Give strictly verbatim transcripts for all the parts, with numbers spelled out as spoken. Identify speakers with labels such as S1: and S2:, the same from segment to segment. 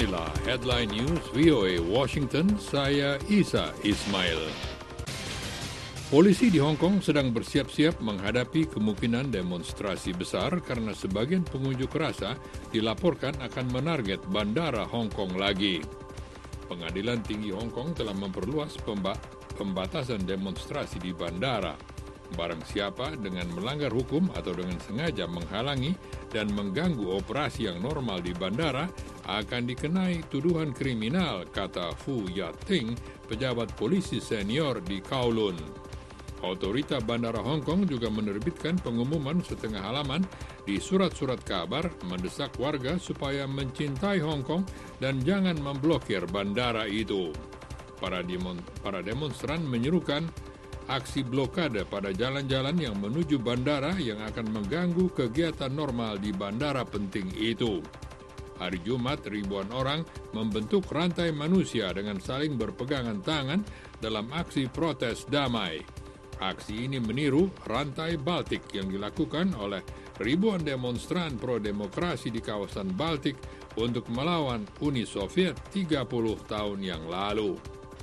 S1: Inilah Headline News V O A Washington, saya Isa Ismail. Polisi di Hong Kong sedang bersiap-siap menghadapi kemungkinan demonstrasi besar karena sebagian pengunjuk rasa dilaporkan akan menarget bandara Hong Kong lagi. Pengadilan Tinggi Hong Kong telah memperluas pemba- pembatasan demonstrasi di bandara. Barang siapa dengan melanggar hukum atau dengan sengaja menghalangi dan mengganggu operasi yang normal di bandara akan dikenai tuduhan kriminal, kata Fu Yating, pejabat polisi senior di Kowloon. Otorita Bandara Hong Kong juga menerbitkan pengumuman setengah halaman di surat-surat kabar mendesak warga supaya mencintai Hong Kong dan jangan memblokir bandara itu. Para, demon- para demonstran menyerukan aksi blokade pada jalan-jalan yang menuju bandara yang akan mengganggu kegiatan normal di bandara penting itu. Hari Jumat, ribuan orang membentuk rantai manusia dengan saling berpegangan tangan dalam aksi protes damai. Aksi ini meniru rantai Baltik yang dilakukan oleh ribuan demonstran pro-demokrasi di kawasan Baltik untuk melawan Uni Soviet tiga puluh tahun yang lalu.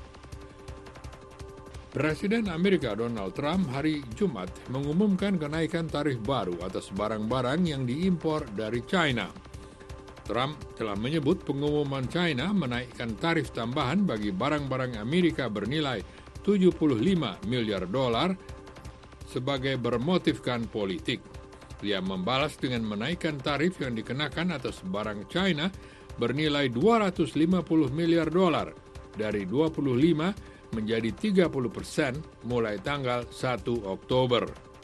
S1: Presiden Amerika Donald Trump hari Jumat mengumumkan kenaikan tarif baru atas barang-barang yang diimpor dari China. Trump telah menyebut pengumuman China menaikkan tarif tambahan bagi barang-barang Amerika bernilai tujuh puluh lima miliar dolar sebagai bermotifkan politik. Dia membalas dengan menaikkan tarif yang dikenakan atas barang China bernilai dua ratus lima puluh miliar dolar dari dua puluh lima menjadi tiga puluh persen mulai tanggal satu Oktober.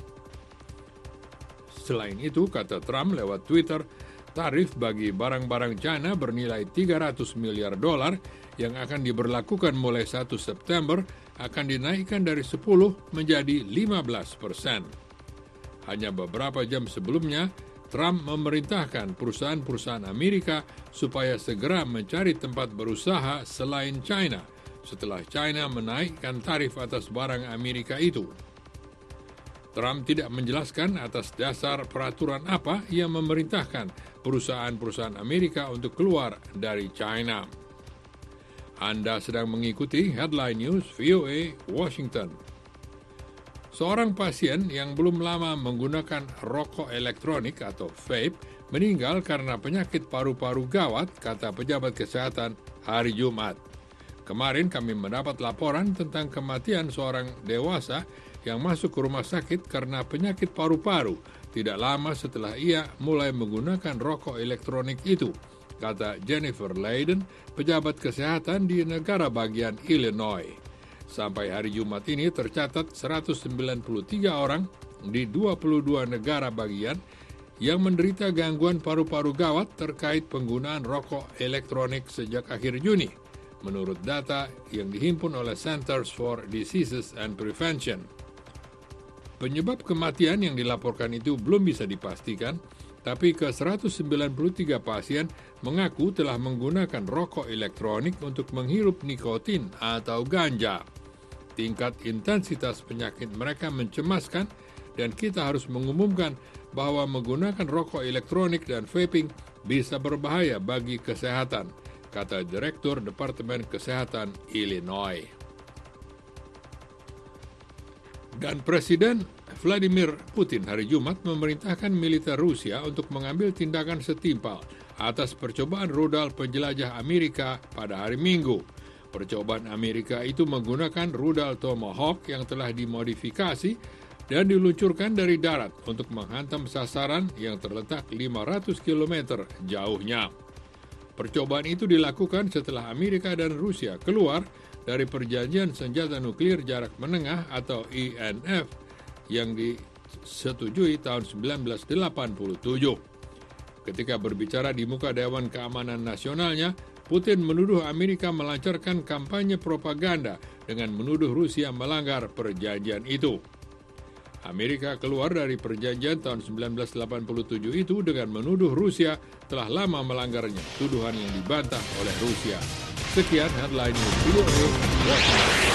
S1: Selain itu, kata Trump lewat Twitter, tarif bagi barang-barang China bernilai tiga ratus miliar dolar yang akan diberlakukan mulai satu September akan dinaikkan dari sepuluh menjadi lima belas persen. Hanya beberapa jam sebelumnya, Trump memerintahkan perusahaan-perusahaan Amerika supaya segera mencari tempat berusaha selain China setelah China menaikkan tarif atas barang Amerika itu. Trump tidak menjelaskan atas dasar peraturan apa yang memerintahkan perusahaan-perusahaan Amerika untuk keluar dari China. Anda sedang mengikuti Headline News V O A Washington. Seorang pasien yang belum lama menggunakan rokok elektronik atau vape meninggal karena penyakit paru-paru gawat, kata pejabat kesehatan hari Jumat. Kemarin kami mendapat laporan tentang kematian seorang dewasa yang masuk ke rumah sakit karena penyakit paru-paru tidak lama setelah ia mulai menggunakan rokok elektronik itu, kata Jennifer Leiden, pejabat kesehatan di negara bagian Illinois. Sampai hari Jumat ini tercatat seratus sembilan puluh tiga orang di dua puluh dua negara bagian yang menderita gangguan paru-paru gawat terkait penggunaan rokok elektronik sejak akhir Juni, menurut data yang dihimpun oleh Centers for Diseases and Prevention. Penyebab kematian yang dilaporkan itu belum bisa dipastikan, tapi ke seratus sembilan puluh tiga pasien mengaku telah menggunakan rokok elektronik untuk menghirup nikotin atau ganja. Tingkat intensitas penyakit mereka mencemaskan dan kita harus mengumumkan bahwa menggunakan rokok elektronik dan vaping bisa berbahaya bagi kesehatan, kata Direktur Departemen Kesehatan Illinois. Dan Presiden Vladimir Putin hari Jumat memerintahkan militer Rusia untuk mengambil tindakan setimpal atas percobaan rudal penjelajah Amerika pada hari Minggu. Percobaan Amerika itu menggunakan rudal Tomahawk yang telah dimodifikasi dan diluncurkan dari darat untuk menghantam sasaran yang terletak lima ratus kilometer jauhnya. Percobaan itu dilakukan setelah Amerika dan Rusia keluar dari perjanjian senjata nuklir jarak menengah atau I N F yang disetujui tahun seribu sembilan ratus delapan puluh tujuh. Ketika berbicara di muka Dewan Keamanan Nasionalnya, Putin menuduh Amerika melancarkan kampanye propaganda dengan menuduh Rusia melanggar perjanjian itu. Amerika keluar dari perjanjian tahun seribu sembilan ratus delapan puluh tujuh itu dengan menuduh Rusia telah lama melanggarnya, tuduhan yang dibantah oleh Rusia. Sekian Headline News V O A.